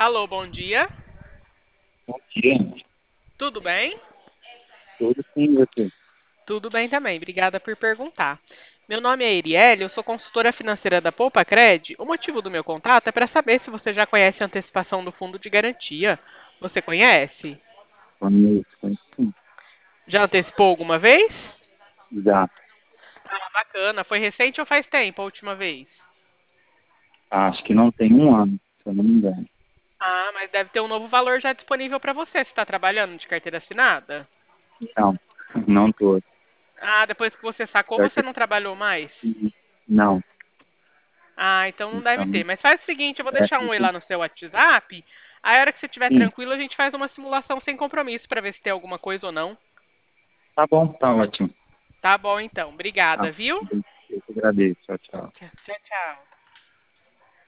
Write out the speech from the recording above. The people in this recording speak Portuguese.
Alô, bom dia. Bom dia. Tudo bem? Tudo sim, você. Tudo bem também. Obrigada por perguntar. Meu nome é Erielle, eu sou consultora financeira da Poupa Cred. O motivo do meu contato é para saber se você já conhece a antecipação do fundo de garantia. Você conhece? Conheço sim. Já antecipou alguma vez? Já. Ah, bacana. Foi recente ou faz tempo a última vez? Acho que não tem um ano, se eu não me engano. Ah, mas deve ter um novo valor já disponível para você. Você está trabalhando de carteira assinada? Não, não tô. Ah, depois que você sacou, Pior você que- não trabalhou mais? Não. Ah, então não deve ter. Então, Mas faz o seguinte, eu vou é, deixar um oi lá no seu WhatsApp. Aí, a hora que você estiver sim, tranquilo, a gente faz uma simulação sem compromisso para ver se tem alguma coisa ou não. tá bom, tá ótimo. Tá bom, então. Tá. Obrigada, viu? Eu que agradeço. Tchau, tchau. Tchau, tchau.